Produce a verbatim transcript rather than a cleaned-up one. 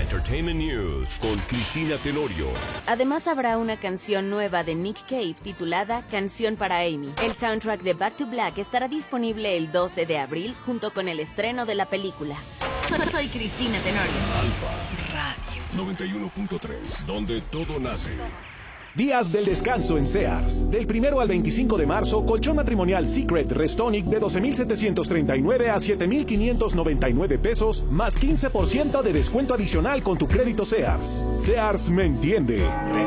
Entertainment News con Cristina Tenorio. Además habrá una canción nueva de Nick Cave titulada Canción para Amy. El soundtrack de Back to Black estará disponible el doce de abril junto con el estreno de la película. Soy Cristina Tenorio. Alfa Radio noventa y uno punto tres, donde todo nace. Días del descanso en Sears. Del primero al veinticinco de marzo, colchón matrimonial Secret Restonic de doce mil setecientos treinta y nueve a siete mil quinientos noventa y nueve pesos, más quince por ciento de descuento adicional con tu crédito Sears. Sears me entiende.